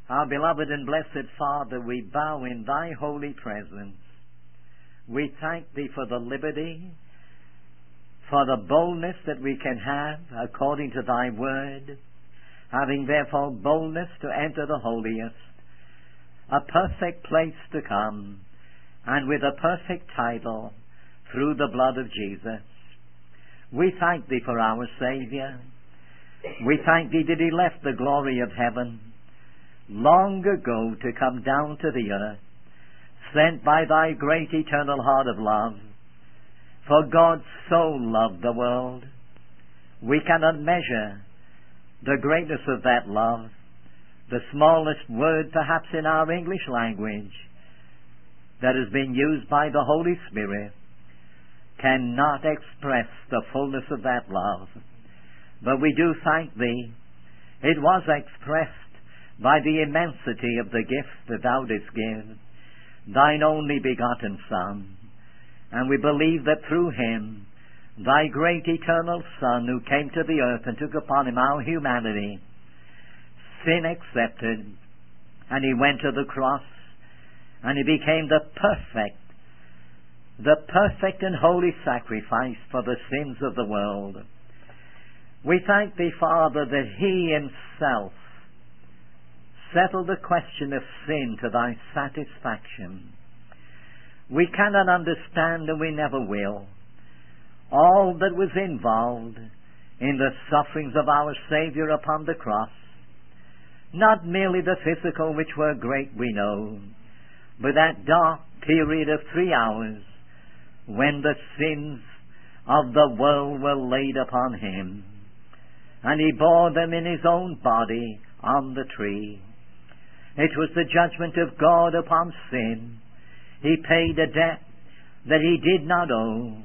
Our beloved and blessed Father, we bow in Thy holy presence. We thank Thee for the liberty, for the boldness that we can have according to Thy word, having therefore boldness to enter the holiest, a perfect place to come, and with a perfect title through the blood of Jesus. We thank Thee for our Saviour. We thank Thee that He left the glory of heaven long ago to come down to the earth, sent by Thy great eternal heart of love. For God so loved the world. We cannot measure the greatness of that love. The smallest word perhaps in our English language that has been used by the Holy Spirit cannot express the fullness of that love. But we do thank Thee. It was expressed by the immensity of the gift that Thou didst give, Thine only begotten Son. And we believe that through Him, Thy great eternal Son, who came to the earth and took upon Him our humanity, sin accepted, and He went to the cross, and He became the perfect and holy sacrifice for the sins of the world. We thank Thee, Father, that He Himself settled the question of sin to Thy satisfaction. We cannot understand, and we never will, all that was involved in the sufferings of our Saviour upon the cross. Not merely the physical, which were great, we know, but that dark period of 3 hours when the sins of the world were laid upon Him, and He bore them in His own body on the tree. It was the judgment of God upon sin. He paid a debt that He did not owe,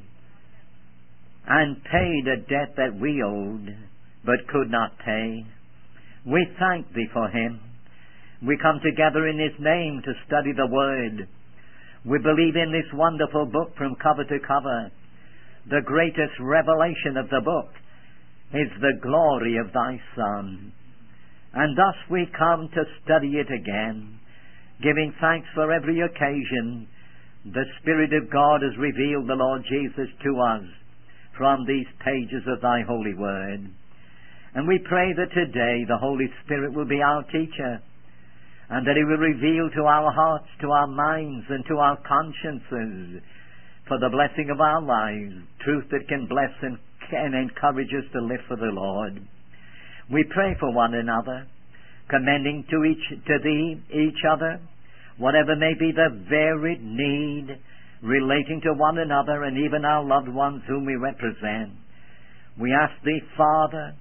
and paid a debt that we owed but could not pay. We thank Thee for Him. We come together in His name to study the Word. We believe in this wonderful book from cover to cover. The greatest revelation of the book is the glory of Thy Son. And thus we come to study it again, giving thanks for every occasion the Spirit of God has revealed the Lord Jesus to us from these pages of Thy holy word. And we pray that today the Holy Spirit will be our teacher, and that He will reveal to our hearts, to our minds, and to our consciences, for the blessing of our lives, truth that can bless and can encourage us to live for the Lord. We pray for one another, commending to Thee each other, whatever may be the varied need relating to one another and even our loved ones whom we represent. We ask Thee, Father,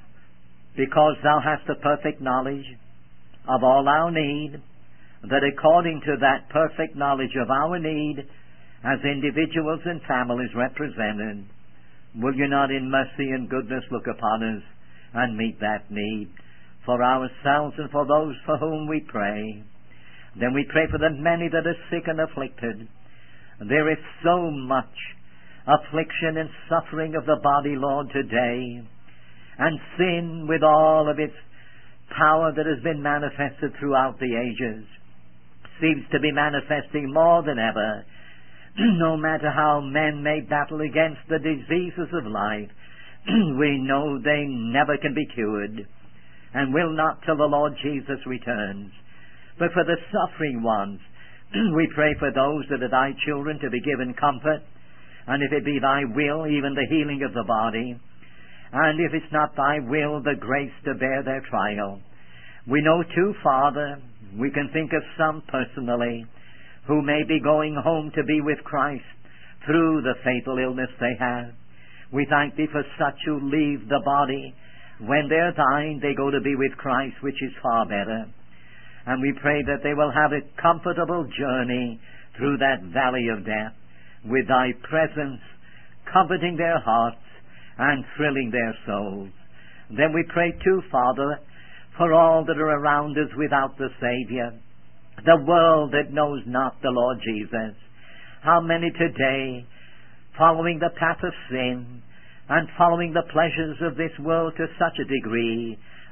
because Thou hast the perfect knowledge of all our need, that according to that perfect knowledge of our need as individuals and families represented, will You not in mercy and goodness look upon us and meet that need for ourselves and for those for whom we pray. Then we pray for the many that are sick and afflicted. There is so much affliction and suffering of the body, Lord, today, and sin with all of its power that has been manifested throughout the ages seems to be manifesting more than ever. No matter how men may battle against the diseases of life, we know they never can be cured, and will not till the Lord Jesus returns. But for the suffering ones, we pray for those that are Thy children to be given comfort, and if it be Thy will, even the healing of the body, and if it's not Thy will, the grace to bear their trial. We know too, Father, we can think of some personally who may be going home to be with Christ through the fatal illness they have. We thank Thee for such who leave the body. When they're Thine, they go to be with Christ, which is far better. And we pray that they will have a comfortable journey through that valley of death, with Thy presence comforting their hearts and thrilling their souls. Then we pray too, Father, for all that are around us without the Savior, the world that knows not the Lord Jesus. How many today, following the path of sin and following the pleasures of this world to such a degree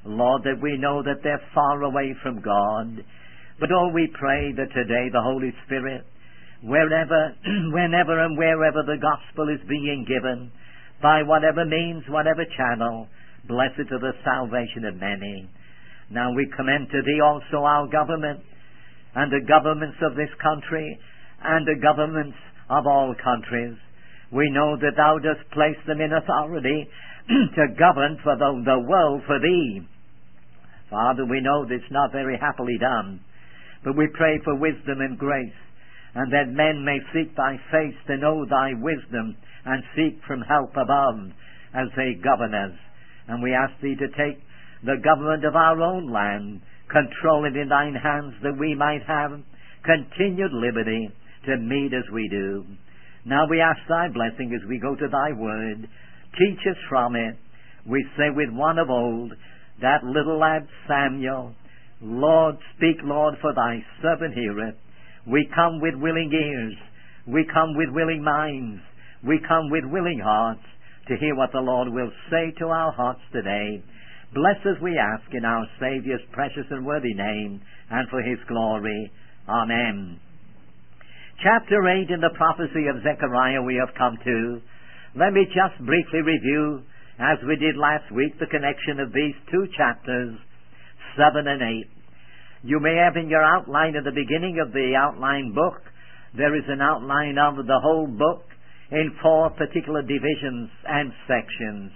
Lord, that we know that they're far away from God. But oh, we pray that today the Holy Spirit, wherever, whenever and wherever the gospel is being given, by whatever means, whatever channel, bless it to the salvation of many. Now we commend to Thee also our government, and the governments of this country, and the governments of all countries. We know that Thou dost place them in authority to govern for the world for Thee. Father, we know that it's not very happily done, but we pray for wisdom and grace, and that men may seek Thy face to know Thy wisdom and seek from help above as they govern us. And we ask Thee to take the government of our own land, control it in Thine hands, that we might have continued liberty to meet as we do. Now we ask Thy blessing as we go to Thy word. Teach us from it. We say with one of old, that little lad Samuel, Lord, speak, Lord, for Thy servant heareth. We come with willing ears. We come with willing minds. We come with willing hearts to hear what the Lord will say to our hearts today. Bless us, we ask, in our Saviour's precious and worthy name, and for His glory. Amen. Chapter 8 in the prophecy of Zechariah we have come to. Let me just briefly review, as we did last week, the connection of these two chapters, 7 and 8. You may have in your outline at the beginning of the outline book, there is an outline of the whole book in 4 particular divisions and sections.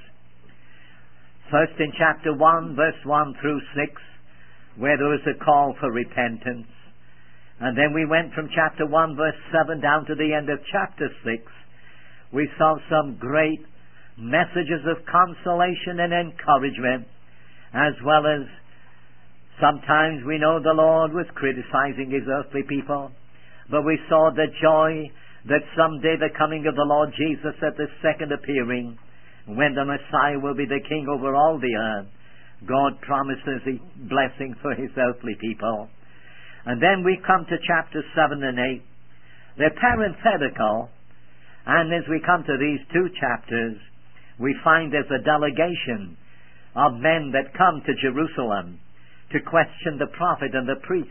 First in chapter 1, verse 1 through 6, where there was a call for repentance. And then we went from chapter 1, verse 7 down to the end of chapter 6. We saw some great messages of consolation and encouragement, as well as sometimes we know the Lord was criticizing His earthly people, but we saw the joy that someday the coming of the Lord Jesus at the second appearing, when the Messiah will be the King over all the earth, God promises a blessing for His earthly people. And then we come to chapter 7 and 8. They're parenthetical, and as we come to these two chapters, we find there's a delegation of men that come to Jerusalem to question the prophet and the priests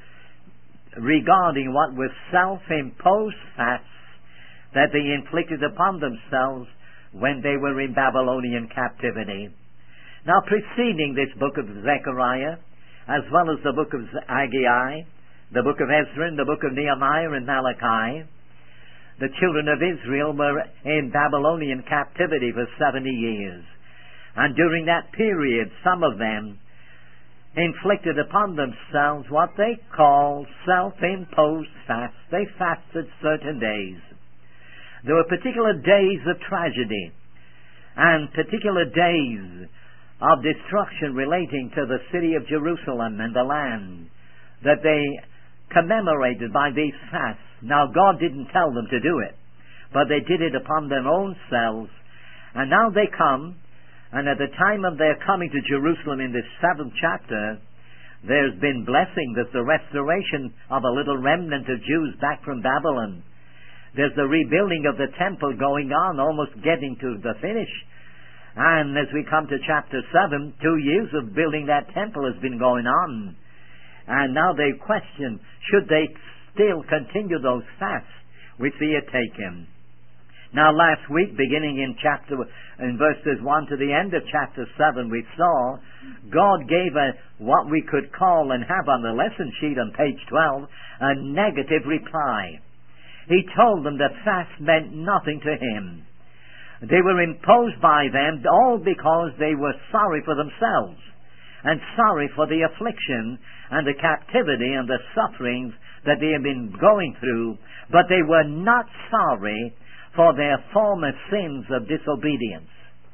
regarding what was self-imposed fasts that they inflicted upon themselves when they were in Babylonian captivity. Now, preceding this book of Zechariah, as well as the book of Haggai, the book of Ezra, and the book of Nehemiah and Malachi, the children of Israel were in Babylonian captivity for 70 years. And during that period, some of them inflicted upon themselves what they call self-imposed fasts. They fasted certain days. There were particular days of tragedy and particular days of destruction relating to the city of Jerusalem and the land that they commemorated by these fasts. Now, God didn't tell them to do it, but they did it upon their own selves. And now they come, and at the time of their coming to Jerusalem in this 7th chapter, there's been blessing. There's the restoration of a little remnant of Jews back from Babylon. There's the rebuilding of the temple going on, almost getting to the finish. And as we come to chapter 7, 2 years of building that temple has been going on. And now they question, should they still continue those fasts which they had taken? Now, last week, beginning in verses 1 to the end of chapter 7, we saw God gave what we could call and have on the lesson sheet on page 12, a negative reply. He told them that fast meant nothing to Him. They were imposed by them all because they were sorry for themselves and sorry for the affliction and the captivity and the sufferings that they had been going through, but they were not sorry for their former sins of disobedience.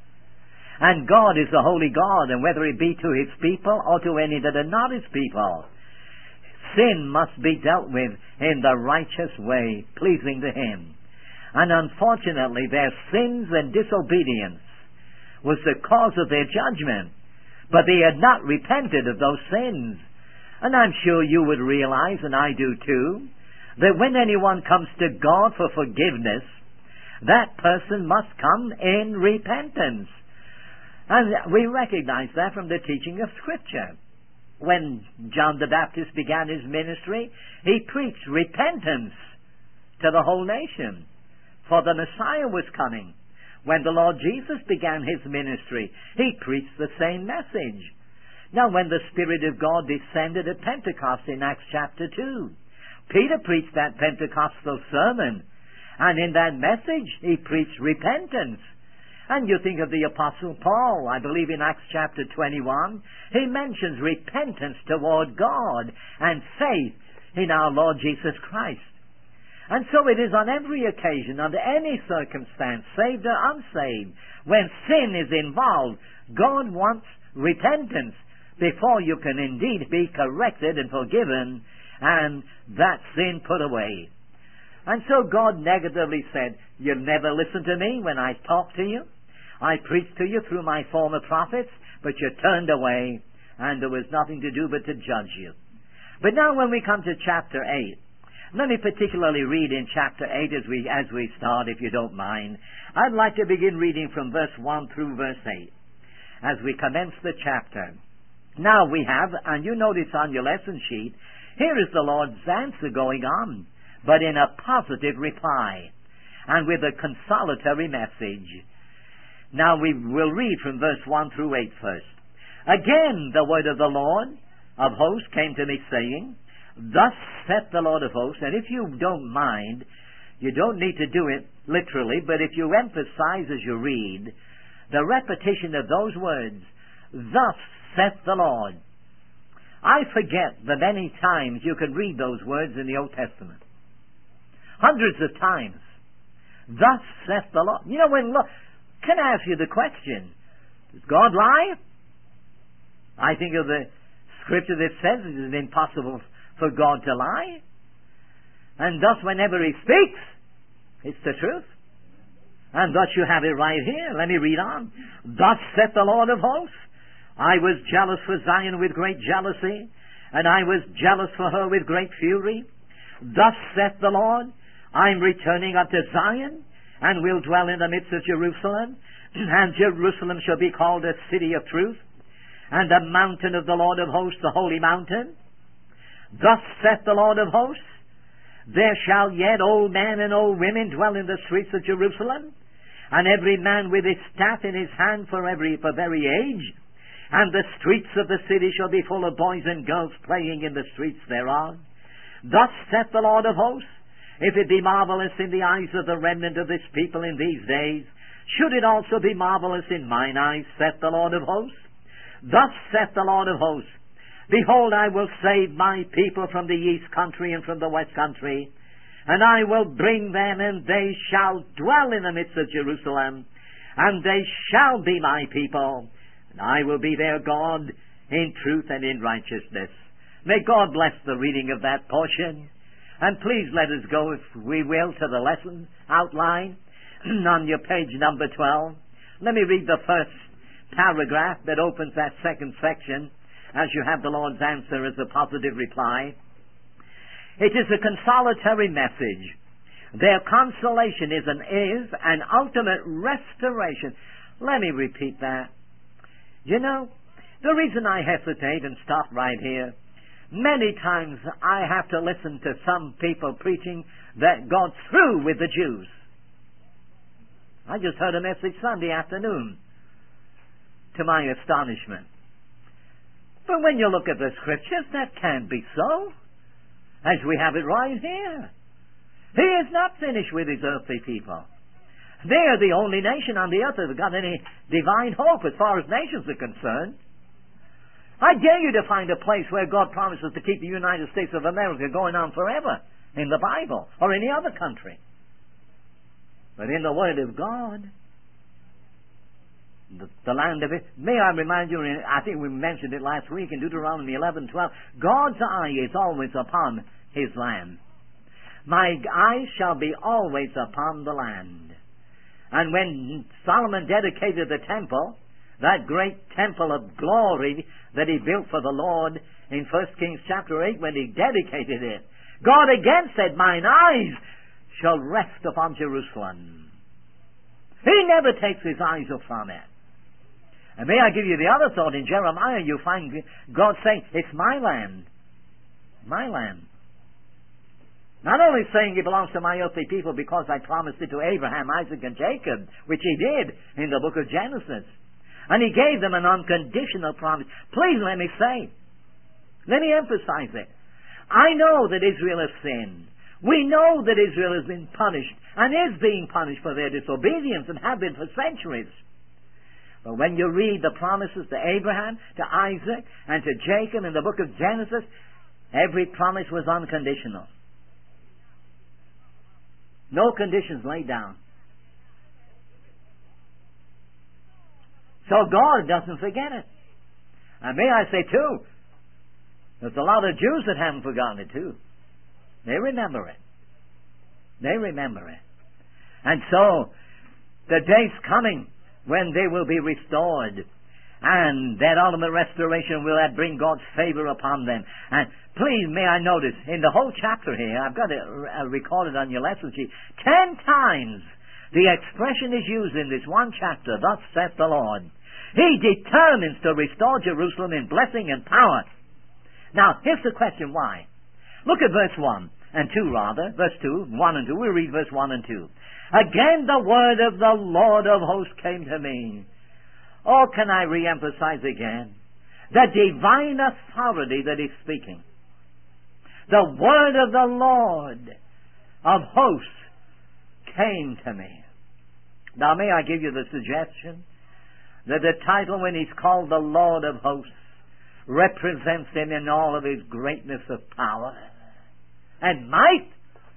And God is a holy God, and whether it be to His people or to any that are not His people, sin must be dealt with in the righteous way, pleasing to Him. And unfortunately, their sins and disobedience was the cause of their judgment, but they had not repented of those sins. And I'm sure you would realize, and I do too, that when anyone comes to God for forgiveness, that person must come in repentance. And we recognize that from the teaching of Scripture. When John the Baptist began his ministry, he preached repentance to the whole nation, for the Messiah was coming. When the Lord Jesus began his ministry, he preached the same message. Now, when the Spirit of God descended at Pentecost in Acts chapter 2, Peter preached that Pentecostal sermon, and in that message he preached repentance. And you think of the Apostle Paul, I believe in Acts chapter 21, he mentions repentance toward God and faith in our Lord Jesus Christ. And so it is on every occasion, under any circumstance, saved or unsaved, when sin is involved, God wants repentance before you can indeed be corrected and forgiven and that sin put away. And so God negatively said, you never listen to me when I talk to you. I preached to you through my former prophets, but you turned away, and there was nothing to do but to judge you. But now when we come to chapter 8, let me particularly read in chapter 8 as we start, if you don't mind. I'd like to begin reading from verse 1 through verse 8 as we commence the chapter. Now we have, and you notice on your lesson sheet, here is the Lord's answer going on, but in a positive reply and with a consolatory message. Now we will read from verse 1 through 8 first. Again the word of the Lord of hosts came to me, saying, Thus saith the Lord of hosts. And if you don't mind, you don't need to do it literally, but if you emphasize as you read the repetition of those words, Thus saith the Lord. I forget the many times you can read those words in the Old Testament. Hundreds of times. Thus saith the Lord. You know, can I ask you the question, does God lie? I think of the scripture that says it is impossible for God to lie. And thus whenever He speaks, it's the truth. And thus you have it right here. Let me read on. Thus saith the Lord of hosts, I was jealous for Zion with great jealousy, and I was jealous for her with great fury. Thus saith the Lord, I'm returning unto Zion, and will dwell in the midst of Jerusalem, and Jerusalem shall be called a city of truth, and the mountain of the Lord of hosts, the holy mountain. Thus saith the Lord of hosts, there shall yet old men and old women dwell in the streets of Jerusalem, and every man with his staff in his hand for very age, and the streets of the city shall be full of boys and girls playing in the streets thereof. Thus saith the Lord of hosts, if it be marvelous in the eyes of the remnant of this people in these days, should it also be marvelous in mine eyes, saith the Lord of hosts? Thus saith the Lord of hosts, behold, I will save my people from the east country and from the west country, and I will bring them, and they shall dwell in the midst of Jerusalem, and they shall be my people, and I will be their God in truth and in righteousness. May God bless the reading of that portion. And please let us go, if we will, to the lesson outline on your page number 12. Let me read the first paragraph that opens that second section, as you have the Lord's answer as a positive reply. It is a consolatory message. Their consolation is an ultimate restoration. Let me repeat that. You know, the reason I hesitate and stop right here, many times I have to listen to some people preaching that God's through with the Jews. I just heard a message Sunday afternoon, to my astonishment. But when you look at the Scriptures, that can't be so, as we have it right here. He is not finished with His earthly people. They are the only nation on the earth that has got any divine hope as far as nations are concerned. I dare you to find a place where God promises to keep the United States of America going on forever in the Bible or any other country. But in the Word of God, the land of it, may I remind you, I think we mentioned it last week in Deuteronomy 11:12, God's eye is always upon His land. My eyes shall be always upon the land. And when Solomon dedicated the temple, that great temple of glory that he built for the Lord in 1 Kings chapter 8, when he dedicated it, God again said, mine eyes shall rest upon Jerusalem. He never takes His eyes off from it. And may I give you the other thought? In Jeremiah you find God saying, it's my land. My land. Not only saying it belongs to my earthly people because I promised it to Abraham, Isaac, and Jacob, which he did in the book of Genesis. And he gave them an unconditional promise. Please let me say, let me emphasize it. I know that Israel has sinned. We know that Israel has been punished and is being punished for their disobedience and have been for centuries. But when you read the promises to Abraham, to Isaac, and to Jacob in the book of Genesis, every promise was unconditional. No conditions laid down. So God doesn't forget it. And may I say too, there's a lot of Jews that haven't forgotten it too. They remember it. They remember it. And so, the day's coming when they will be restored. And that ultimate restoration will bring God's favor upon them. And please, may I notice, in the whole chapter here, I've got it recorded on your lesson sheet, 10 times the expression is used in this one chapter, thus saith the Lord. He determines to restore Jerusalem in blessing and power. Now, here's the question, why? Look at verse 1 and 2 rather. Verse 2, 1 and 2. We'll read verse 1 and 2. Again the word of the Lord of hosts came to me. Oh, can I re-emphasize again? The divine authority that is speaking. The word of the Lord of hosts came to me. Now, may I give you the suggestion that the title, when he's called the Lord of hosts, represents him in all of his greatness of power and might.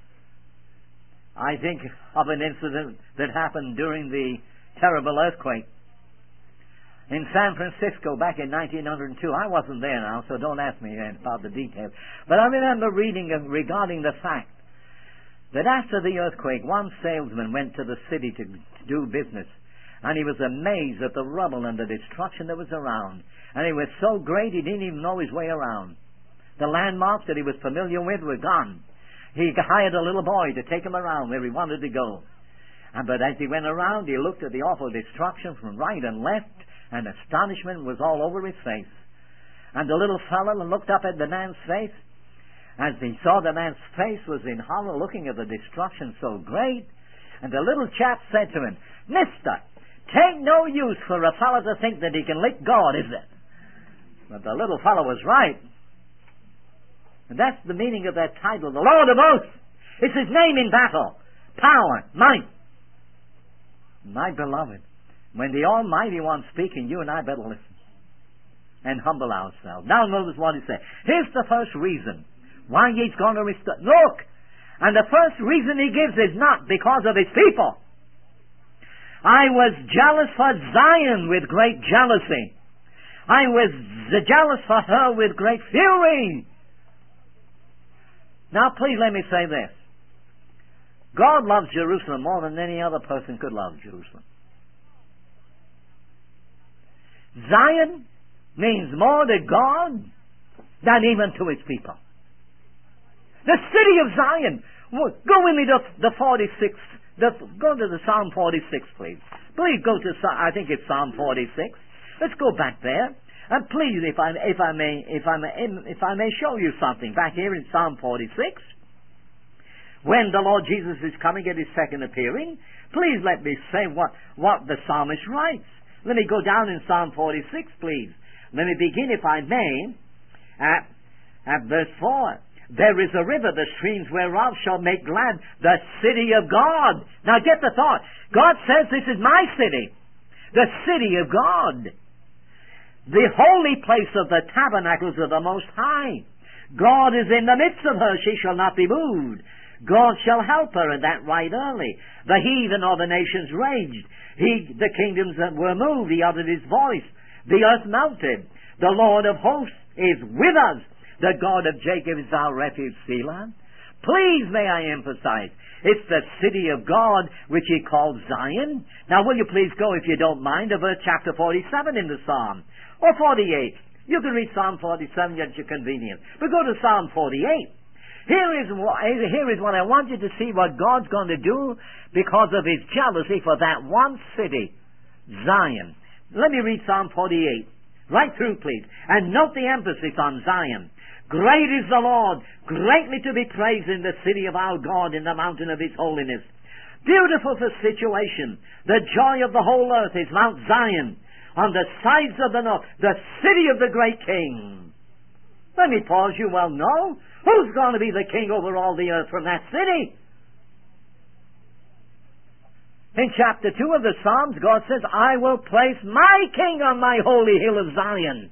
I think of an incident that happened during the terrible earthquake in San Francisco back in 1902. I wasn't there now, so don't ask me about the details. But I remember reading regarding the fact that after the earthquake, one salesman went to the city to do business, and he was amazed at the rubble and the destruction that was around. And it was so great he didn't even know his way around. The landmarks that he was familiar with were gone. He hired a little boy to take him around where he wanted to go. But as he went around, he looked at the awful destruction from right and left, and astonishment was all over his face. And the little fellow looked up at the man's face. As he saw the man's face was in horror, looking at the destruction so great. And the little chap said to him, "Mister, 'tain't no use for a fellow to think that he can lick God, is it?" But the little fellow was right. And that's the meaning of that title, the Lord of hosts. It's his name in battle. Power, might. My beloved, when the Almighty One's speaking, you and I better listen and humble ourselves. Now notice what he said. Here's the first reason why he's going to restore. Look, and the first reason he gives is not because of his people. I was jealous for Zion with great jealousy. I was jealous for her with great fury. Now please let me say this. God loves Jerusalem more than any other person could love Jerusalem. Zion means more to God than even to his people. The city of Zion. Go with me to the 46th. Go to the Psalm 46, please. Please go to, I think it's Psalm 46. Let's go back there. And please, if I may show you something back here in Psalm 46, when the Lord Jesus is coming at his second appearing, please let me say what the psalmist writes. Let me go down in Psalm 46, please. Let me begin, if I may, at verse 4. There is a river, the streams whereof shall make glad the city of God. Now get the thought. God says this is my city. The city of God. The holy place of the tabernacles of the Most High. God is in the midst of her. She shall not be moved. God shall help her, and that right early. The heathen or the nations raged. The kingdoms that were moved. He uttered his voice. The earth melted. The Lord of hosts is with us. The God of Jacob is our refuge, Selah. Please, may I emphasize, it's the city of God which he called Zion. Now, will you please go, if you don't mind, to verse chapter 47 in the Psalm, or 48. You can read Psalm 47 at your convenience. But go to Psalm 48. Here is what I want you to see what God's going to do because of his jealousy for that one city, Zion. Let me read Psalm 48. Right through, please. And note the emphasis on Zion. Great is the Lord, greatly to be praised in the city of our God, in the mountain of His holiness. Beautiful for situation. The joy of the whole earth is Mount Zion, on the sides of the north, the city of the great King. Let me pause. You well know. Who's going to be the king over all the earth from that city? In chapter 2 of the Psalms, God says, I will place my king on my holy hill of Zion.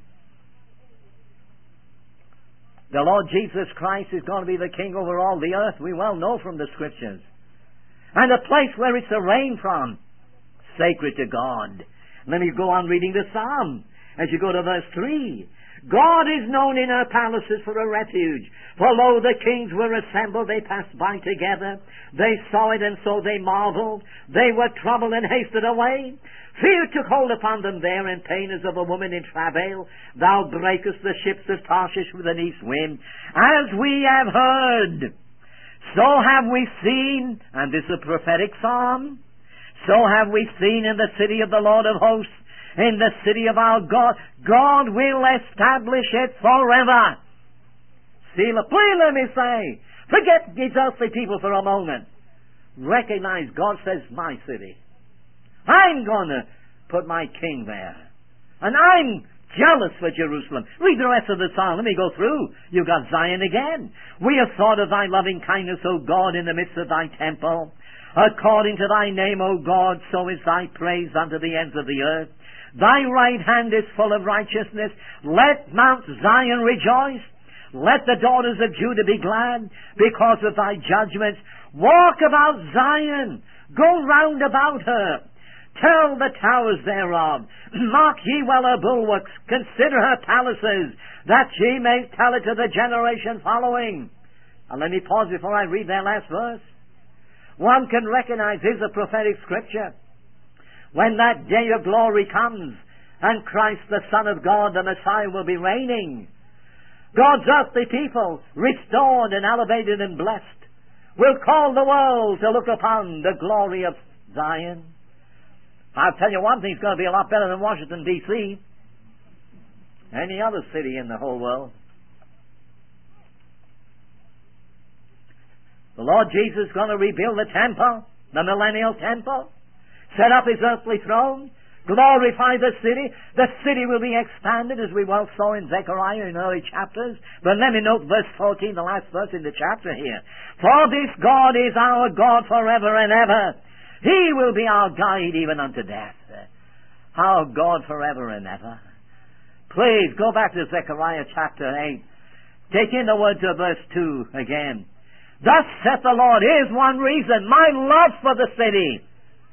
The Lord Jesus Christ is going to be the king over all the earth. We well know from the Scriptures. And the place where it's to reign from, sacred to God. Let me go on reading the Psalm as you go to verse 3. God is known in her palaces for a refuge. For lo, the kings were assembled, they passed by together. They saw it, and so they marveled. They were troubled and hasted away. Fear took hold upon them there, and pain as of a woman in travail. Thou breakest the ships of Tarshish with an east wind. As we have heard, so have we seen, and this is a prophetic psalm, so have we seen in the city of the Lord of hosts, in the city of our God. God will establish it forever. Selah. Please let me say, forget these earthly people for a moment. Recognize God says, my city. I'm going to put my king there. And I'm jealous for Jerusalem. Read the rest of the psalm. Let me go through. You've got Zion again. We have thought of thy loving kindness, O God, in the midst of thy temple. According to thy name, O God, so is thy praise unto the ends of the earth. Thy right hand is full of righteousness. Let Mount Zion rejoice. Let the daughters of Judah be glad because of thy judgments. Walk about Zion. Go round about her. Tell the towers thereof. Mark ye well her bulwarks. Consider her palaces, that ye may tell it to the generation following. Now let me pause before I read that last verse. One can recognize this is a prophetic scripture. When that day of glory comes, and Christ the Son of God, the Messiah, will be reigning, God's earthly people, restored and elevated and blessed, will call the world to look upon the glory of Zion. I'll tell you one thing, it's going to be a lot better than Washington, D.C., any other city in the whole world. The Lord Jesus is going to rebuild the temple, the millennial temple, set up His earthly throne, glorify the city. The city will be expanded, as we well saw in Zechariah in early chapters. But let me note verse 14, the last verse in the chapter here. For this God is our God forever and ever. He will be our guide even unto death. Our God forever and ever. Please go back to Zechariah chapter 8. Take in the words of verse 2 again. Thus saith the Lord, here's one reason, my love for the city.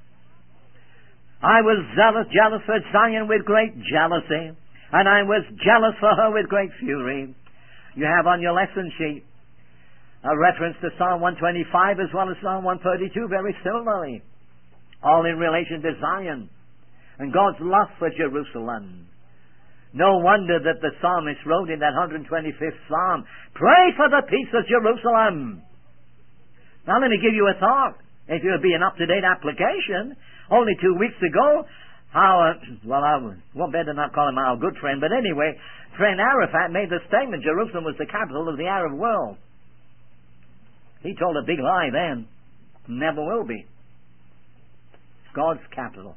I was jealous for Zion with great jealousy, and I was jealous for her with great fury. You have on your lesson sheet a reference to Psalm 125 as well as Psalm 132 very similarly, all in relation to Zion and God's love for Jerusalem. No wonder that the psalmist wrote in that 125th Psalm, pray for the peace of Jerusalem. Now let me give you a thought. If it would be an up-to-date application, only 2 weeks ago, I won't better not call him our good friend, but anyway, friend Arafat made the statement Jerusalem was the capital of the Arab world. He told a big lie then. Never will be. It's God's capital.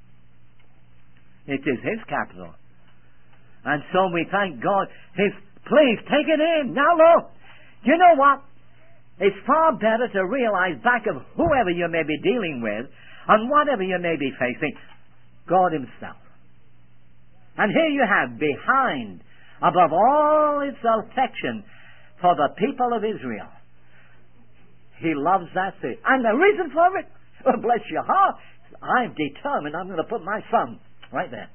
It is His capital. And so we thank God. Please take it in. Now look, you know what? It's far better to realize back of whoever you may be dealing with and whatever you may be facing, God Himself. And here you have behind, above all its affection for the people of Israel, He loves that city. And the reason for it, oh, bless your heart, I'm determined I'm going to put my son right there.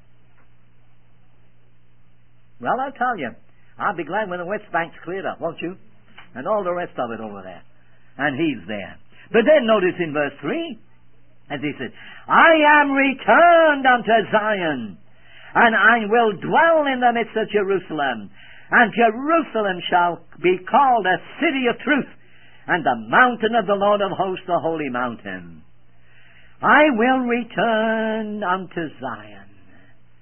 Well, I'll tell you, I'll be glad when the West Bank's cleared up, won't you? And all the rest of it over there. And He's there. But then notice in verse 3, as He said, I am returned unto Zion, and I will dwell in the midst of Jerusalem. And Jerusalem shall be called a city of truth, and the mountain of the Lord of hosts, the holy mountain. I will return unto Zion.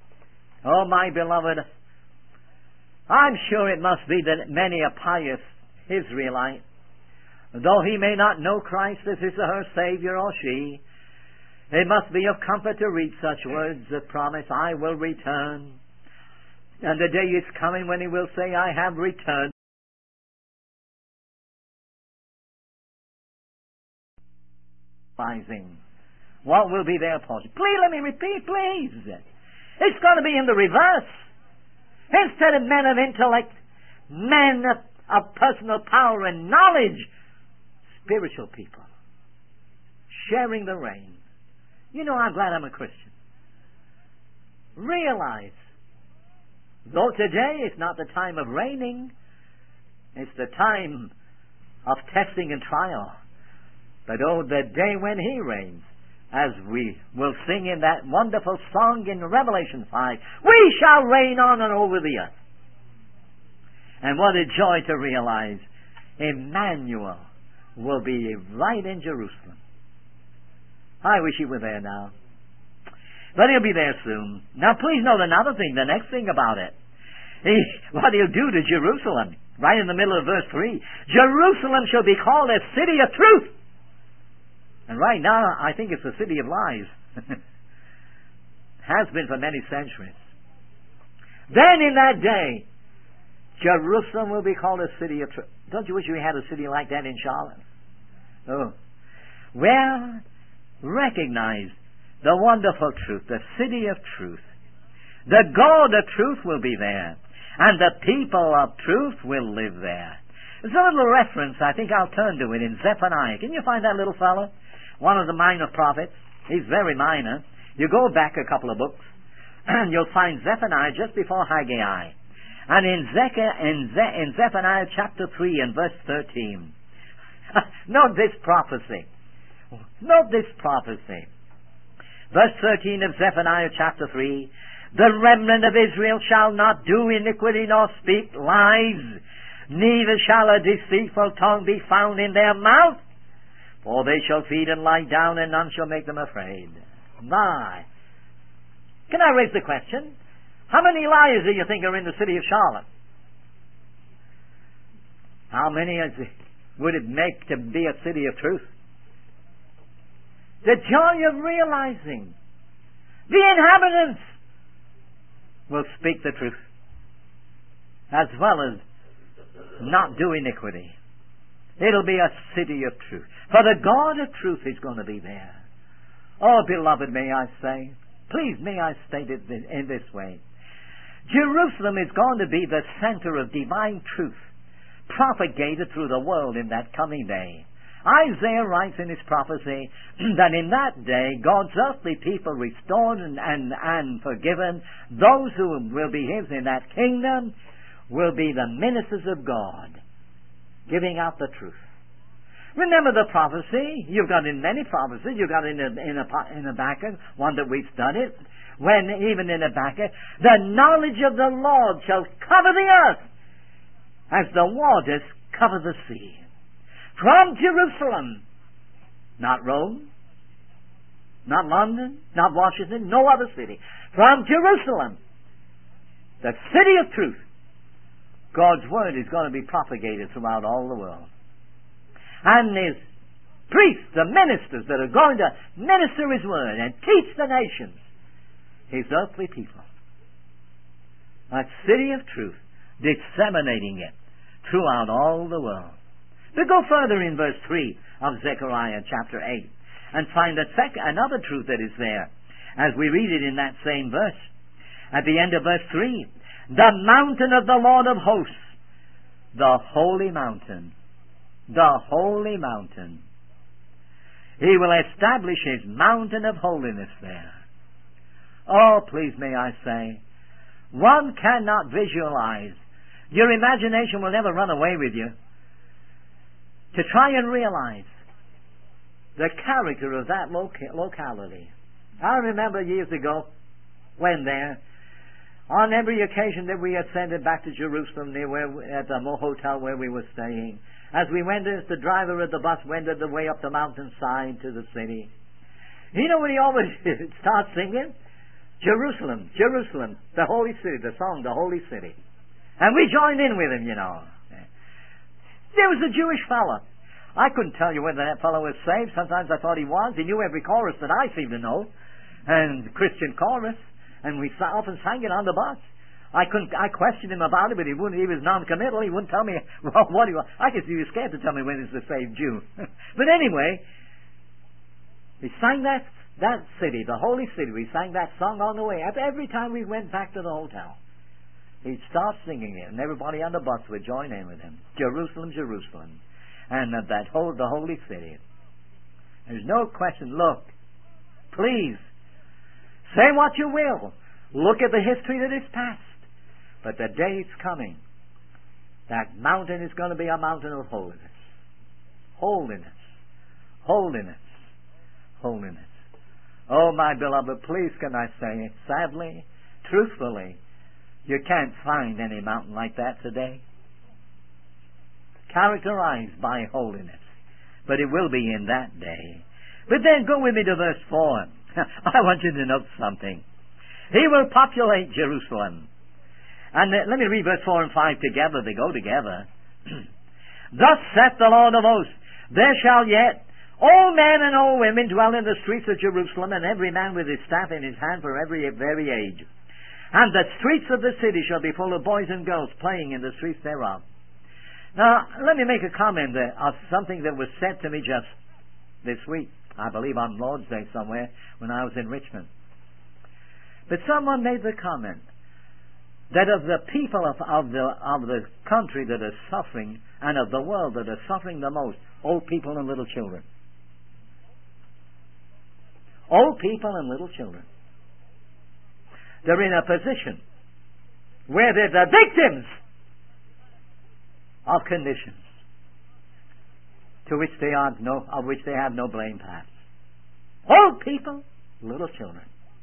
Oh, my beloved, I'm sure it must be that many a pious Israelite, though he may not know Christ as his or her Savior or she, it must be of comfort to read such words of promise, I will return. And the day is coming when he will say, I have returned. What will be their portion? Please let me repeat, please. It's going to be in the reverse. Instead of men of intellect, men of personal power and knowledge, spiritual people, sharing the reign. You know, I'm glad I'm a Christian. Realize, though today is not the time of reigning, it's the time of testing and trial. But oh, the day when He reigns, as we will sing in that wonderful song in Revelation 5, we shall reign on and over the earth. And what a joy to realize Emmanuel will be right in Jerusalem. I wish He were there now. But He'll be there soon. Now please note another thing, the next thing about it. What He'll do to Jerusalem, right in the middle of verse 3, Jerusalem shall be called a city of truth. And right now, I think it's a city of lies. Has been for many centuries. Then in that day, Jerusalem will be called a city of truth. Don't you wish we had a city like that in Charlotte? Oh. Well, recognize the wonderful truth, the city of truth. The God of truth will be there. And the people of truth will live there. There's a little reference, I think I'll turn to it, in Zephaniah. Can you find that little fellow? One of the minor prophets. He's very minor. You go back a couple of books, and you'll find Zephaniah just before Haggai. And in Zephaniah chapter 3 and verse 13. Note this prophecy. Note this prophecy. Verse 13 of Zephaniah chapter 3. The remnant of Israel shall not do iniquity nor speak lies, neither shall a deceitful tongue be found in their mouth. For they shall feed and lie down, and none shall make them afraid. My! Can I raise the question? How many liars do you think are in the city of Charlotte? How many would it make to be a city of truth? The joy of realizing the inhabitants will speak the truth, as well as not do iniquity. It'll be a city of truth. For the God of truth is going to be there. Oh, beloved, may I say, please may I state it in this way. Jerusalem is going to be the center of divine truth, propagated through the world in that coming day. Isaiah writes in his prophecy that in that day God's earthly people restored and forgiven, those who will be His in that kingdom will be the ministers of God, giving out the truth. Remember the prophecy. You've got in many prophecies. You've got in Habakkuk, one that we've studied, when even in Habakkuk, the knowledge of the Lord shall cover the earth as the waters cover the sea. From Jerusalem, not Rome, not London, not Washington, no other city. From Jerusalem, the city of truth, God's Word is going to be propagated throughout all the world. And His priests, the ministers that are going to minister His Word and teach the nations, His earthly people. A city of truth, disseminating it throughout all the world. We go further in verse 3 of Zechariah chapter 8 and find another truth that is there as we read it in that same verse. At the end of verse 3, the mountain of the Lord of hosts, the holy mountain, the holy mountain. He will establish His mountain of holiness there. Oh, please may I say, one cannot visualize. Your imagination will never run away with you to try and realize the character of that locality. I remember years ago when there, on every occasion that we ascended back to Jerusalem near at the hotel where we were staying, as we went, as the driver of the bus wended the way up the mountainside to the city, you know what he always starts singing? Jerusalem, Jerusalem, the holy city, the song, the holy city. And we joined in with him, you know. There was a Jewish fella. I couldn't tell you whether that fellow was saved. Sometimes I thought he was. He knew every chorus that I seem to know, and Christian chorus, and we often sang it on the bus. I questioned him about it, but he was non-committal. He wouldn't tell me what he was. I guess he was scared to tell me when he was a saved Jew. But anyway, we sang that city, the holy city. We sang that song on the way. Every time we went back to the hotel, he'd start singing it, and everybody on the bus would join in with him. Jerusalem, Jerusalem. And the holy city. There's no question. Look, please, say what you will. Look at the history that is past. But the day is coming. That mountain is going to be a mountain of holiness. Holiness. Holiness. Holiness. Oh, my beloved, please can I say, sadly, truthfully, you can't find any mountain like that today. Characterized by holiness. But it will be in that day. But then go with me to verse 4. I want you to note something. He will populate Jerusalem. And let me read verse 4 and 5 together. They go together. Thus saith the Lord of hosts, there shall yet all men and all women dwell in the streets of Jerusalem, and every man with his staff in his hand for every age. And the streets of the city shall be full of boys and girls playing in the streets thereof. Now, let me make a comment of something that was said to me just this week. I believe on Lord's Day somewhere when I was in Richmond. But someone made the comment that of the people of the country that are suffering, and of the world that are suffering the most, old people and little children. Old people and little children. They're in a position where they're the victims of conditions to which they have no blame past. Old people, little children.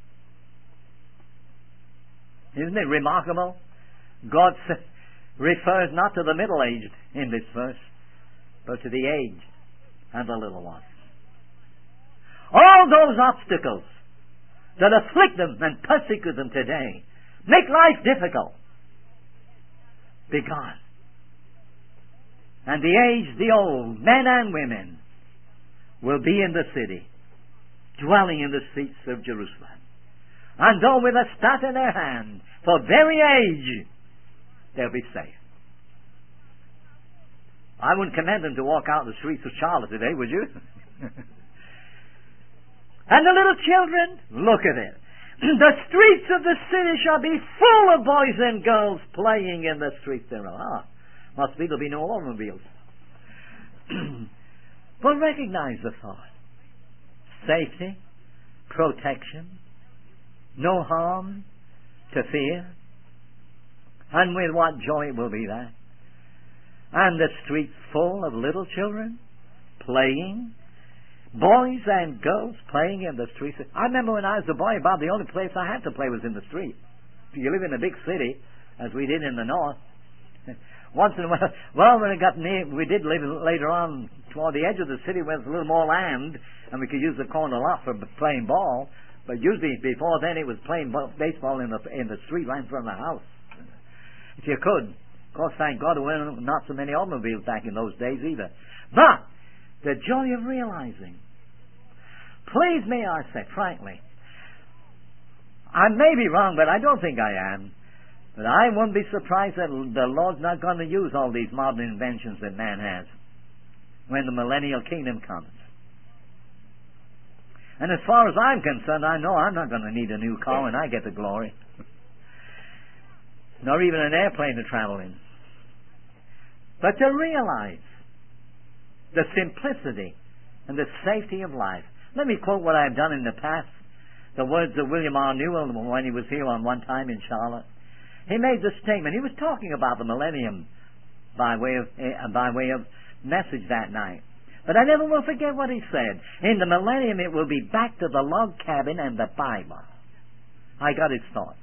Isn't it remarkable? God refers not to the middle-aged in this verse, but to the aged and the little ones. All those obstacles that afflict them and persecute them today, make life difficult, be gone. And the aged, the old, men and women, will be in the city, dwelling in the streets of Jerusalem. And though with a staff in their hand, for very age, they'll be safe. I wouldn't commend them to walk out the streets of Charlotte today, would you? And the little children, look at it. The streets of the city shall be full of boys and girls playing in the streets thereof. Must be there'll be no automobiles. But recognize the thought. Safety, protection, no harm to fear. And with what joy will be that. And the streets full of little children playing. Boys and girls playing in the streets. I remember when I was a boy, about the only place I had to play was in the street. If you live in a big city, as we did in the north, once in a while, well, when it got near, we did live later on toward the edge of the city where there's a little more land, and we could use the corner lot for playing ball. But usually before then, it was playing baseball in the street right in front of the house, if you could. Of course, thank God there were not so many automobiles back in those days either. But the joy of realizing, please may I say, frankly, I may be wrong, but I don't think I am. But I wouldn't be surprised that the Lord's not going to use all these modern inventions that man has when the millennial kingdom comes. And as far as I'm concerned, I know I'm not going to need a new car when I get to glory. Nor even an airplane to travel in. But to realize the simplicity and the safety of life. Let me quote what I've done in the past. The words of William R. Newell when he was here on one time in Charlotte. He made the statement. He was talking about the millennium by way of message that night. But I never will forget what he said. In the millennium, it will be back to the log cabin and the Bible. I got his thought.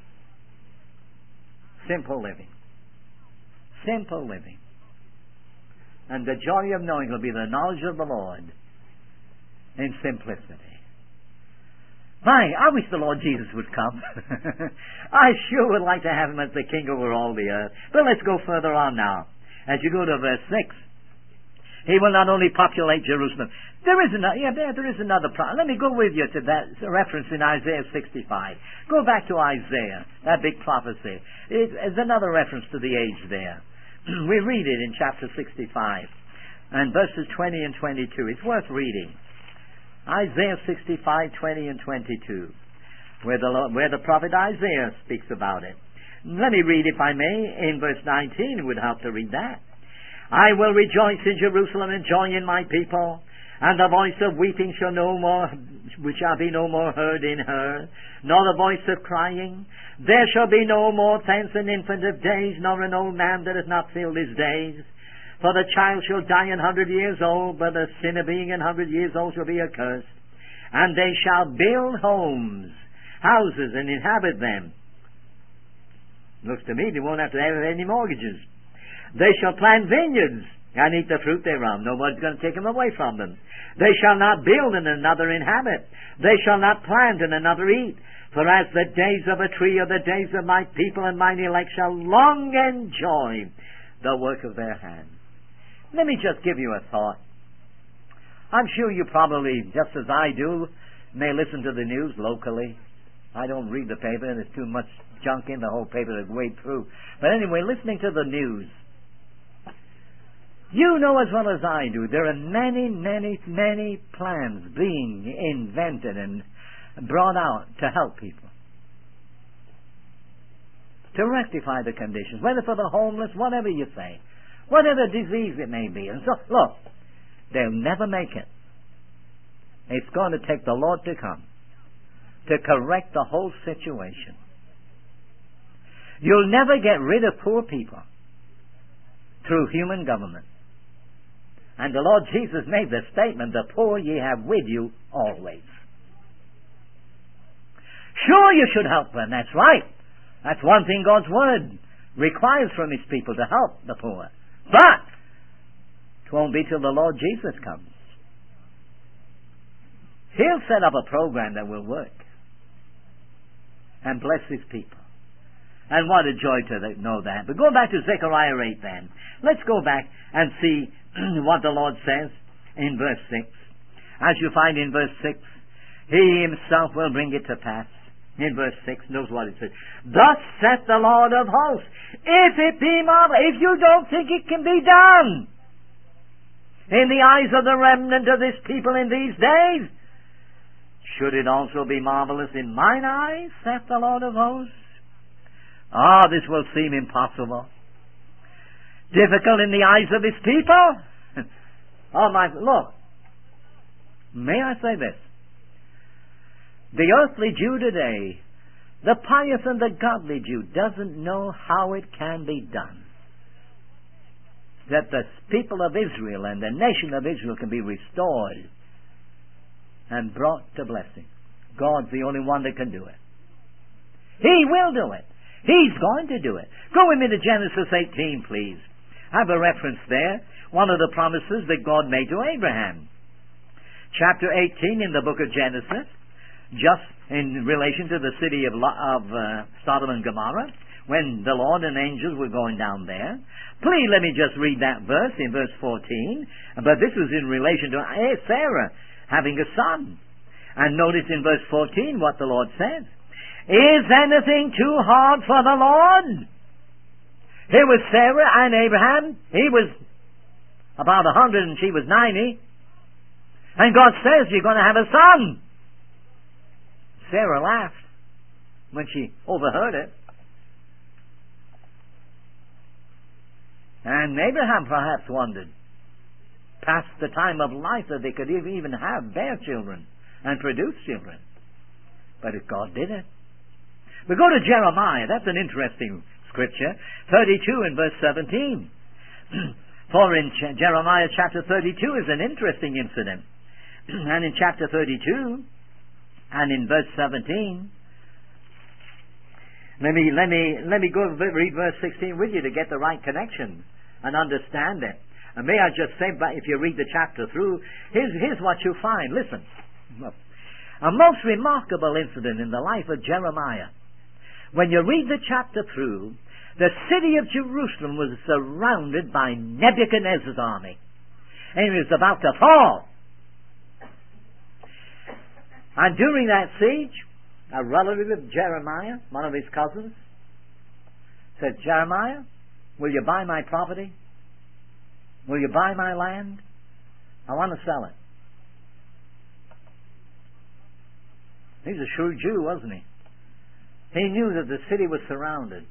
Simple living. Simple living. And the joy of knowing will be the knowledge of the Lord in simplicity. My, I wish the Lord Jesus would come. I sure would like to have him as the king over all the earth. But let's go further on now. As you go to verse 6, he will not only populate Jerusalem. There is another Let me go with you to that reference in Isaiah 65. Go back to Isaiah, that big prophecy. It's another reference to the age there. We read it in chapter 65 and verses 20 and 22. It's worth reading. Isaiah 65, 20 and 22, where the prophet Isaiah speaks about it. Let me read, if I may, in verse 19. It would help to read that. I will rejoice in Jerusalem and joy in my people, and the voice of weeping shall be no more heard in her, nor the voice of crying. There shall be no more thence an infant of days, nor an old man that has not filled his days. For the child shall die 100 years old, but the sinner being 100 years old shall be accursed. And they shall build houses, and inhabit them. Looks to me they won't have to have any mortgages. They shall plant vineyards, and eat the fruit thereof. Nobody's going to take them away from them. They shall not build, and another inhabit. They shall not plant, and another eat. For as the days of a tree are the days of my people, and mine elect shall long enjoy the work of their hands. Let me just give you a thought. I'm sure you probably, just as I do, may listen to the news locally. I don't read the paper. There's too much junk in the whole paper to wade through. But anyway, listening to the news, you know as well as I do, there are many, many, many plans being invented and brought out to help people, to rectify the conditions, whether for the homeless, whatever you say, whatever disease it may be. And so, look, they'll never make it. It's going to take the Lord to come to correct the whole situation. You'll never get rid of poor people through human government. And the Lord Jesus made the statement, the poor ye have with you always. Sure, you should help them. That's right. That's one thing God's Word requires from His people, to help the poor. But it won't be till the Lord Jesus comes. He'll set up a program that will work and bless His people. And what a joy to know that. But go back to Zechariah 8 then. Let's go back and see what the Lord says in verse 6. As you find in verse 6, He Himself will bring it to pass. In verse 6, notice what it says. Thus saith the Lord of hosts, if it be marvelous, if you don't think it can be done in the eyes of the remnant of this people in these days, should it also be marvelous in mine eyes, saith the Lord of hosts? This will seem impossible. Difficult in the eyes of His people. Look, may I say this? The earthly Jew today, the pious and the godly Jew, doesn't know how it can be done that the people of Israel and the nation of Israel can be restored and brought to blessing. God's the only one that can do it. He will do it. He's going to do it. Go with me to Genesis 18, please. I have a reference there. One of the promises that God made to Abraham. Chapter 18 in the book of Genesis, just in relation to the city of Sodom and Gomorrah, when the Lord and angels were going down there. Please let me just read that verse in verse 14. But this was in relation to Sarah having a son. And notice in verse 14 what the Lord says. Is anything too hard for the Lord? Here was Sarah and Abraham. He was about 100 and she was 90. And God says, you're going to have a son. Sarah laughed when she overheard it. And Abraham perhaps wondered, past the time of life, that they could even bear children and produce children. But God did it. We go to Jeremiah. That's an interesting scripture. 32 and verse 17. For in Jeremiah chapter 32 is an interesting incident. And in chapter 32 and in verse 17, let me go read verse 16 with you to get the right connection and understand it. And may I just say, if you read the chapter through, here's what you find. Listen. A most remarkable incident in the life of Jeremiah. When you read the chapter through, the city of Jerusalem was surrounded by Nebuchadnezzar's army. And it was about to fall. And during that siege, a relative of Jeremiah, one of his cousins, said, Jeremiah, will you buy my property? Will you buy my land? I want to sell it. He's a shrewd Jew, wasn't he? He knew that the city was surrounded.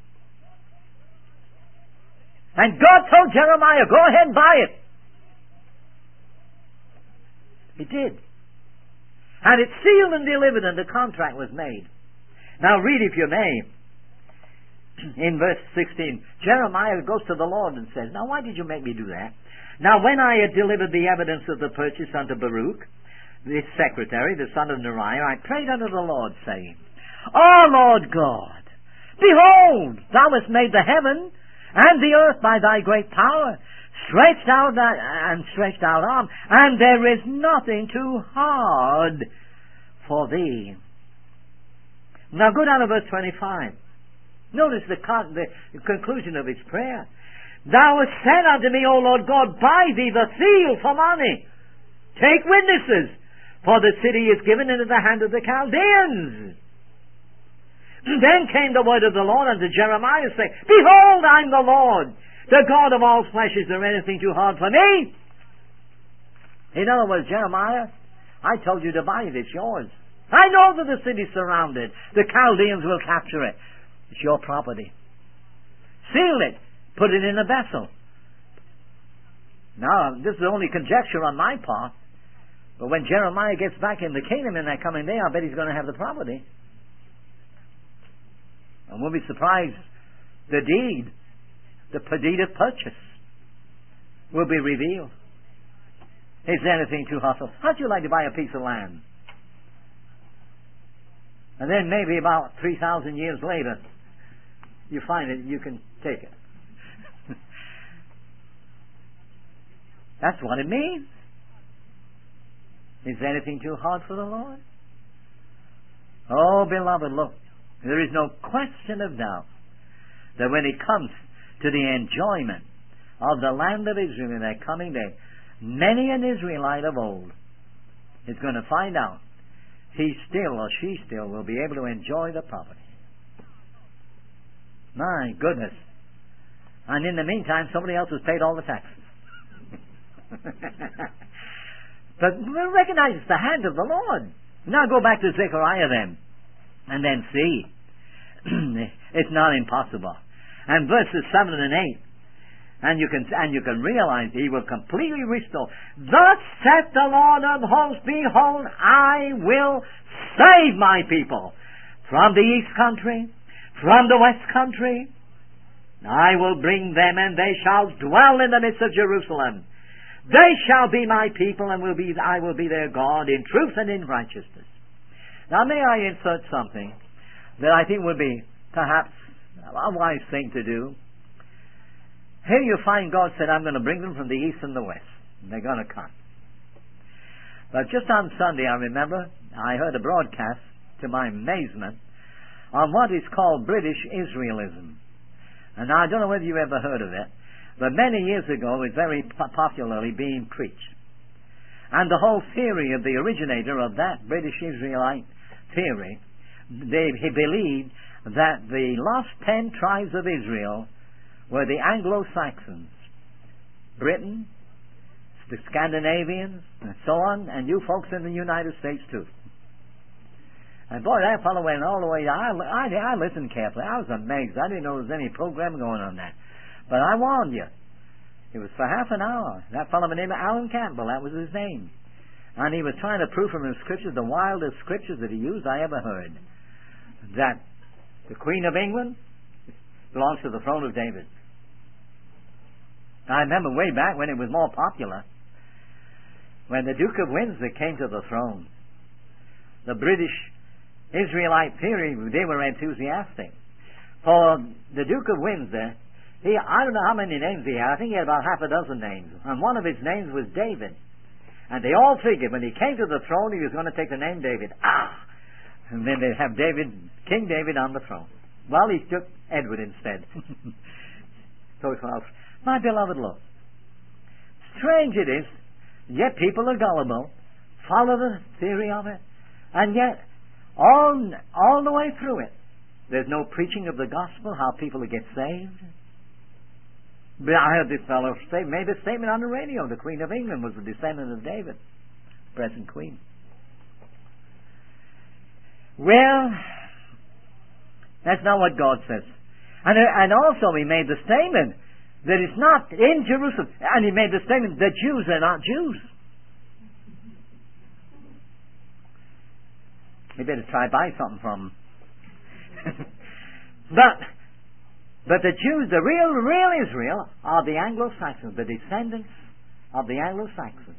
And God told Jeremiah, go ahead and buy it. He did. And it's sealed and delivered, and the contract was made. Now read, if you may, in verse 16. Jeremiah goes to the Lord and says, now why did you make me do that? Now when I had delivered the evidence of the purchase unto Baruch, the secretary, the son of Neriah, I prayed unto the Lord, saying, O Lord God, behold, thou hast made the heaven and the earth by thy great power, stretched out arm, and there is nothing too hard for thee. Now go down to verse 25. Notice the conclusion of his prayer. Thou hast said unto me, O Lord God, buy thee the seal for money. Take witnesses, for the city is given into the hand of the Chaldeans. Then came the word of the Lord unto Jeremiah, saying, behold, I'm the Lord, the God of all flesh. Is there anything too hard for me? In other words, Jeremiah, I told you to buy it. It's yours. I know that the city's surrounded. The Chaldeans will capture it. It's your property. Seal it. Put it in a vessel. Now, this is only conjecture on my part. But when Jeremiah gets back in the kingdom in that coming day, I bet he's going to have the property. And we'll be surprised the deed of purchase will be revealed. Is there anything too hostile? How'd you like to buy a piece of land? And then maybe about 3,000 years later, you find it, you can take it. That's what it means. Is there anything too hard for the Lord? Oh, beloved, look. There is no question of doubt that when it comes to the enjoyment of the land of Israel in that coming day, many an Israelite of old is going to find out he still or she still will be able to enjoy the property. My goodness. And in the meantime, somebody else has paid all the taxes. But recognize it's the hand of the Lord. Now go back to Zechariah then. And then see. It's not impossible. And verses 7 and 8. And you can realize he will completely restore. Thus saith the Lord of hosts, behold, I will save my people from the east country, from the west country. I will bring them, and they shall dwell in the midst of Jerusalem. They shall be my people, and I will be their God in truth and in righteousness. Now may I insert something that I think would be perhaps a wise thing to do. Here you find God said, I'm going to bring them from the east and the west. And they're going to come. But just on Sunday, I remember, I heard a broadcast, to my amazement, on what is called British Israelism. And I don't know whether you ever heard of it, but many years ago it was very popularly being preached. And the whole theory of the originator of that British Israelite theory, he believed that the lost 10 tribes of Israel were the Anglo-Saxons, Britain, the Scandinavians, and so on, and you folks in the United States too. And boy, that fellow went all the way. I listened carefully. I was amazed. I didn't know there was any program going on that. But I warned you. It was for half an hour. That fellow named Alan Campbell, that was his name. And he was trying to prove from the scriptures, the wildest scriptures that he used I ever heard, that the Queen of England belongs to the throne of David. I remember way back when it was more popular, when the Duke of Windsor came to the throne, the British Israelite theory, they were enthusiastic. For the Duke of Windsor, I don't know how many names he had. I think he had about half a dozen names. And one of his names was David. And they all figured when he came to the throne, he was going to take the name David. And then they'd have King David on the throne. Well, he took Edward instead. So he thought, my beloved Lord, strange it is, yet people are gullible, follow the theory of it, and yet all the way through it, there's no preaching of the gospel, how people will get saved. But I heard this fellow made a statement on the radio. The Queen of England was a descendant of David, present Queen. Well, that's not what God says. And also he made the statement that it's not in Jerusalem. And he made the statement that Jews are not Jews. You better try buy something from them. But the Jews, the real Israel, are the Anglo-Saxons, the descendants of the Anglo-Saxons.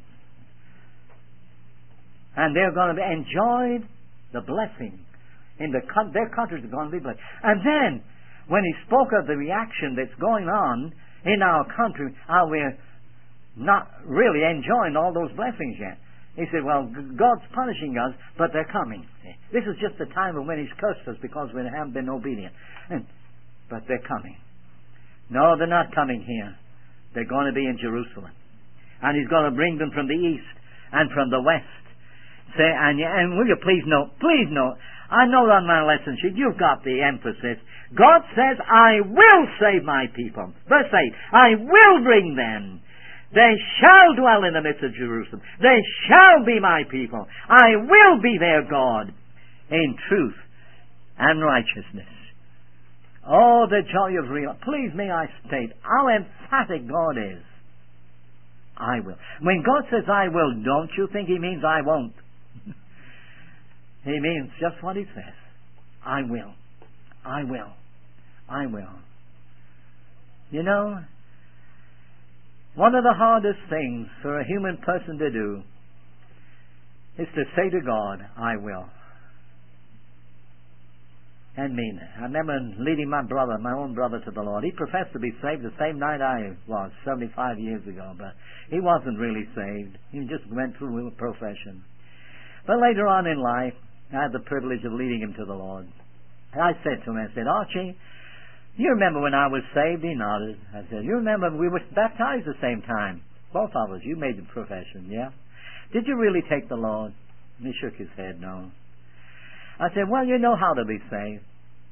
And they're going to enjoy the blessing. Their countries are going to be blessed. And then, when he spoke of the reaction that's going on in our country, how we're not really enjoying all those blessings yet. He said, well, God's punishing us, but they're coming. This is just the time when He's cursed us because we haven't been obedient. But they're coming. No, they're not coming here. They're going to be in Jerusalem. And He's going to bring them from the east and from the west. And will you please note, I know on my lesson sheet you've got the emphasis. God says, I will save my people. Verse 8, I will bring them. They shall dwell in the midst of Jerusalem. They shall be my people. I will be their God in truth and righteousness. Oh, the joy of real. Please may I state how emphatic God is. I will. When God says I will, don't you think He means I won't. He means just what He says. I will. I will. I will. You know, one of the hardest things for a human person to do is to say to God, I will. And mean it. I remember leading my own brother to the Lord. He professed to be saved the same night I was, 75 years ago, but he wasn't really saved. He just went through a profession. But later on in life, I had the privilege of leading him to the Lord. And I said to him, Archie, you remember when I was saved? He nodded. I said, you remember we were baptized the same time? Both of us. You made the profession, yeah? Did you really take the Lord? And he shook his head, no. I said, well, you know how to be saved.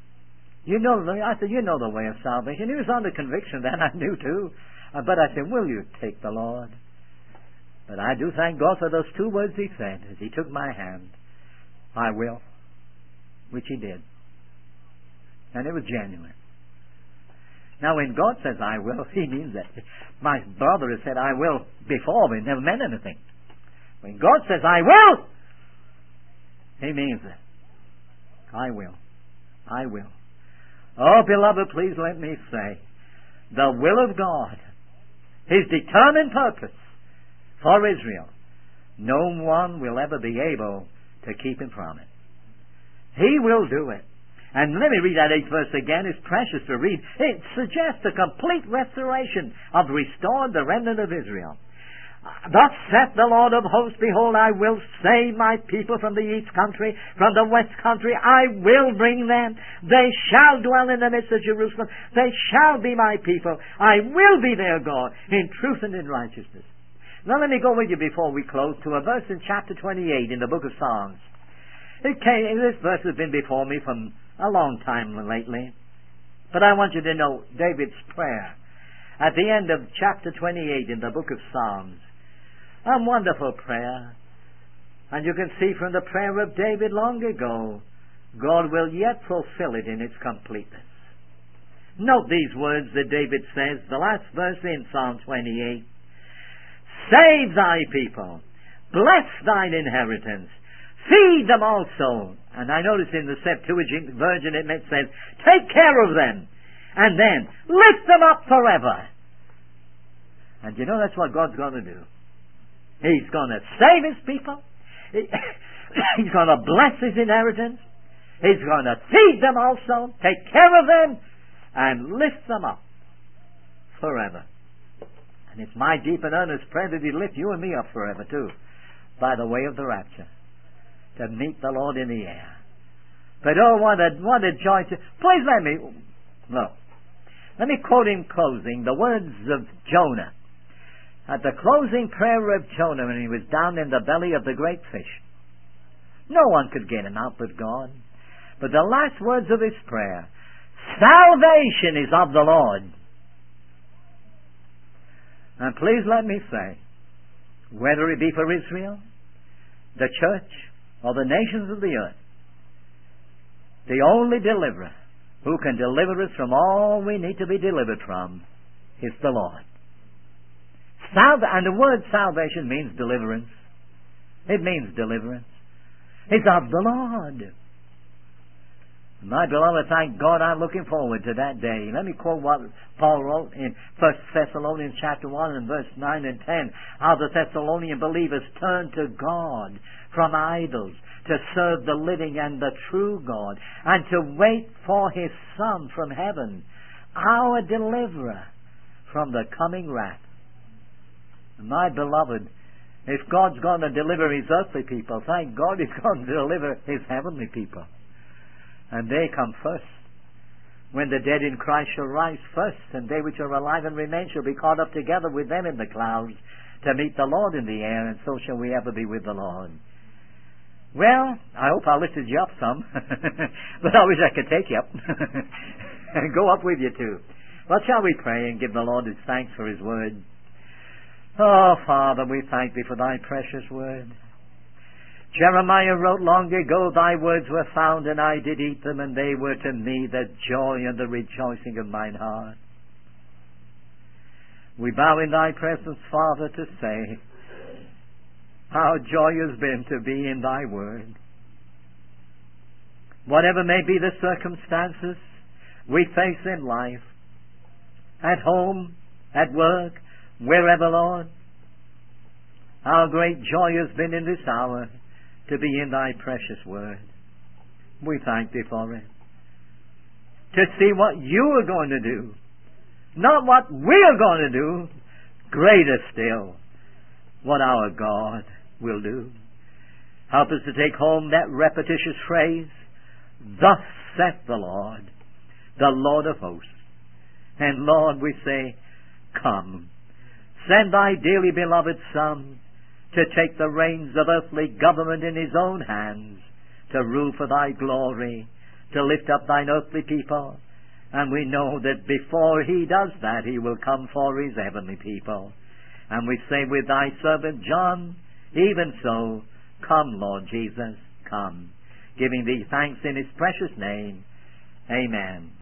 I said, you know the way of salvation. He was under conviction then, I knew too. But I said, will you take the Lord? But I do thank God for those two words he said as he took my hand. I will. Which he did. And it was genuine. Now when God says I will, he means that. My brother has said I will before, but it never meant anything. When God says I will, he means it. I will. I will. Oh, beloved, please let me say, the will of God, His determined purpose for Israel, no one will ever be able to keep Him from it. He will do it. And let me read that 8th verse again. It's precious to read. It suggests a complete restoration of the remnant of Israel. Thus saith the Lord of hosts, behold, I will save my people from the east country, from the west country. I will bring them. They shall dwell in the midst of Jerusalem. They shall be my people. I will be their God in truth and in righteousness. Now let me go with you before we close to a verse in chapter 28 in the book of Psalms. This verse has been before me from a long time lately. But I want you to know David's prayer at the end of chapter 28 in the book of Psalms. A wonderful prayer. And you can see from the prayer of David long ago, God will yet fulfill it in its completeness. Note these words that David says, the last verse in Psalm 28. Save thy people. Bless thine inheritance. Feed them also. And I notice in the Septuagint version it says, take care of them. And then, lift them up forever. And you know that's what God's going to do. He's going to save His people. He's going to bless His inheritance. He's going to feed them also, take care of them, and lift them up forever. And it's my deep and earnest prayer that He lift you and me up forever too. by the way of the rapture, to meet the Lord in the air. But oh, what a joy to... Please let me quote in closing the words of Jonah. At the closing prayer of Jonah when he was down in the belly of the great fish. No one could get him out but God. But the last words of his prayer, salvation is of the Lord. And please let me say, whether it be for Israel, the church, or the nations of the earth, the only deliverer who can deliver us from all we need to be delivered from is the Lord. And the word salvation means deliverance. It means deliverance. It's of the Lord. My beloved, thank God I'm looking forward to that day. Let me quote what Paul wrote in 1 Thessalonians chapter 1 and verse 9 and 10. How the Thessalonian believers turned to God from idols to serve the living and the true God and to wait for His Son from heaven, our deliverer from the coming wrath. My beloved, if God's going to deliver His earthly people, thank God He's going to deliver His heavenly people. And they come first. When the dead in Christ shall rise first, and they which are alive and remain shall be caught up together with them in the clouds to meet the Lord in the air, and so shall we ever be with the Lord. Well, I hope I lifted you up some, but I wish I could take you up and go up with you too. Well, shall we pray and give the Lord His thanks for His word? Oh, Father, we thank Thee for Thy precious word. Jeremiah wrote long ago, Thy words were found, and I did eat them, and they were to me the joy and the rejoicing of mine heart. We bow in Thy presence, Father, to say how joy has been to be in Thy word. Whatever may be the circumstances we face in life, at home, at work, wherever, Lord, our great joy has been in this hour to be in Thy precious word. We thank Thee for it. To see what You are going to do, not what we are going to do, greater still, what our God will do. Help us to take home that repetitious phrase, thus saith the Lord of hosts. And Lord, we say, come. Send Thy dearly beloved Son to take the reins of earthly government in His own hands, to rule for Thy glory, to lift up Thine earthly people. And we know that before He does that, He will come for His heavenly people. And we say with Thy servant John, even so, come, Lord Jesus, come. Giving Thee thanks in His precious name. Amen.